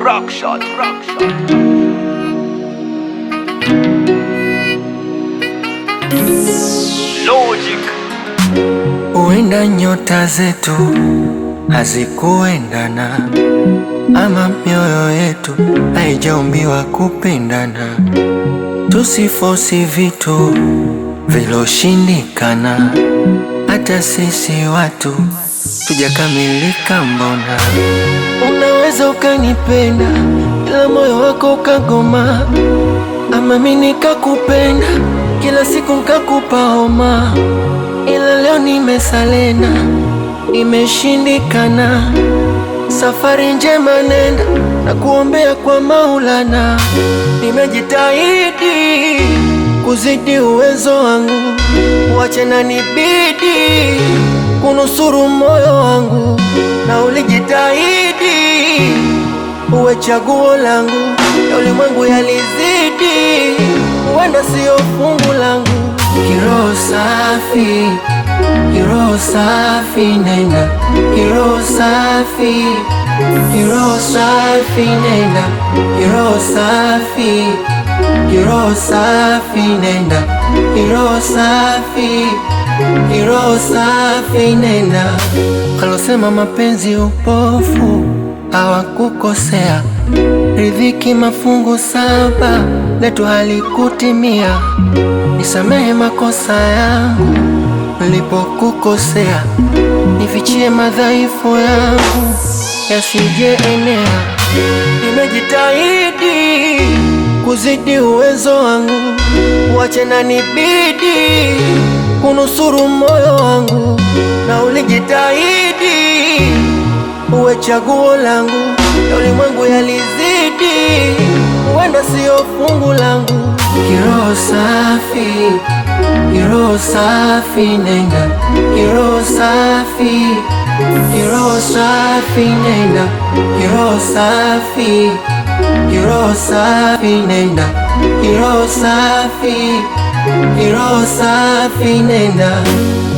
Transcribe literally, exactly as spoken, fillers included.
rock shot, rock shot. Logic. Uenda nyota zetu hazikuendana, ama mioyo yetu haijaumbiwa kupendana. Tusifosi vitu viloshindikana, hata sisi watu tujakamilika mbona. Unaweza ukanipenda ila moyo wako ukagoma, ama mimi nikakupenda kila siku nikakupa homa. Ila leo nimesalenda, imeshindikana. Safari njema nenda, na kuombea kwa Maulana. Nimejitahidi kuzidi uwezo wangu, wache na nibidi kunusuru moyo wangu. Na ulijitahidi uwe chaguo langu, ya ulimwengu yalizidi, uenda sio fungu langu. Kiroho safi, kiroho safi nenda, kiroho safi, kiroho safi nenda, kiroho safi, kiroho safi nenda, kiroho safi, kiroho safi nenda. Walosema mapenzi upofu hawakukosea, riziki mafungu saba letu halikutimia. Nisamehe makosa yangu nilipokukosea, nifichie madhaifu yangu yasije enea. Nimejitahidi kuzidi uwezo wangu, wache na nibidi kunusuru moyo wangu. Na ulijitahidi uwe chaguo langu, ya ulimwengu yalizidi, uenda sio fungu langu. Kiroho safi, kiroho safi nenda, kiroho safi, kiroho safi nenda, kiroho safi, kiroho safi nenda, kiroho safi, kiroho safi nenda.